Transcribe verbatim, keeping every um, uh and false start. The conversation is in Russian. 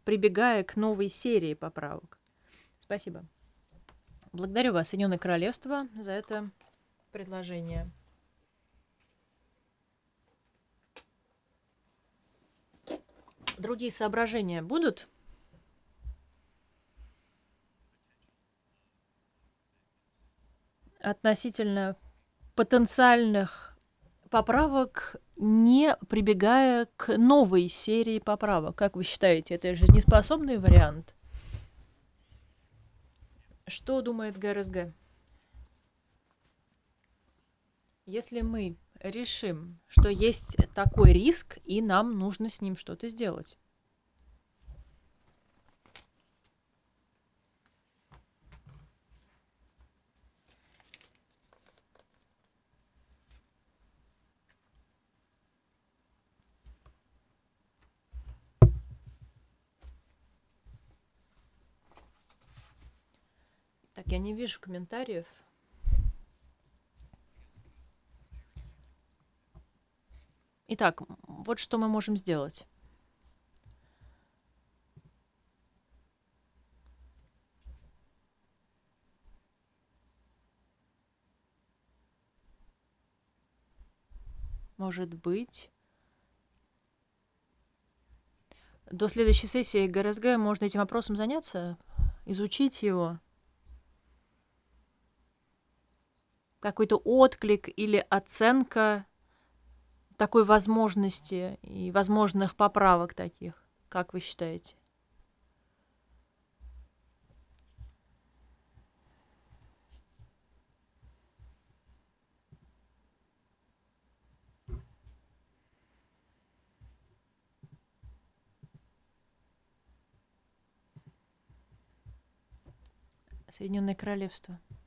прибегая к новой серии поправок. Спасибо. Благодарю вас, Соединенное Королевство, за это предложение. Другие соображения будут? Относительно потенциальных поправок, не прибегая к новой серии поправок. Как вы считаете, это жизнеспособный вариант? Что думает ГРСГ? Если мы решим, что есть такой риск, и нам нужно с ним что-то сделать. Так, я не вижу комментариев. Итак, вот что мы можем сделать. Может быть, до следующей сессии ГРСГ можно этим вопросом заняться, изучить его. Какой-то отклик или оценка такой возможности и возможных поправок таких, как вы считаете? Соединенное Королевство.